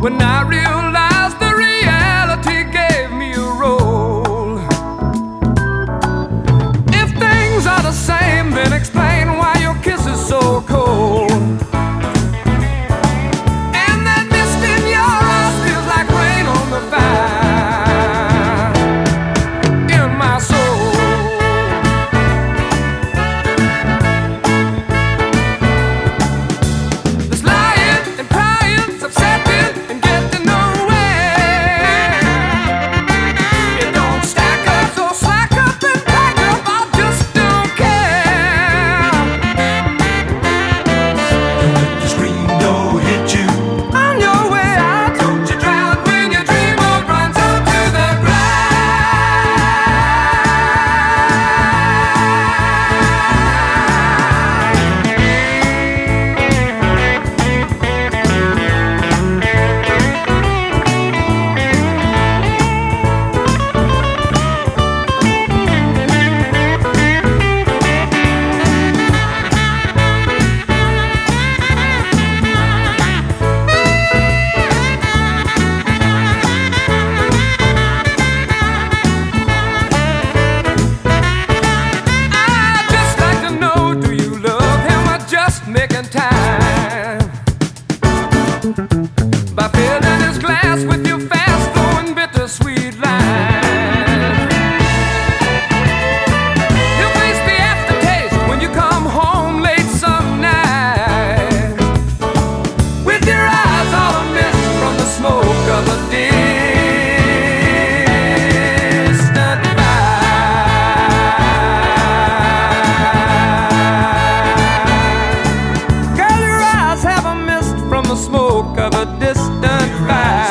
when I realized the reality gave me a role. If things are the same, then explain why your kiss is so cold. And that mist in your eyes feels like rain on the fire in my soul. This lying and crying, upsetting and getting nowhere. It don't stack up, so slack up and pack up. I just don't care. Don't let the screen door hit you. On your way out, don't you drown when your dream boat runs out to the I'd just like to know, do you love him or just making time? By filling his glass with your fast-flowing bittersweet line. He'll face the aftertaste when you come home late some night, with your eyes all amiss from the smoke of a distant fire. Girl, your eyes have a mist from the smoke of a distant fire.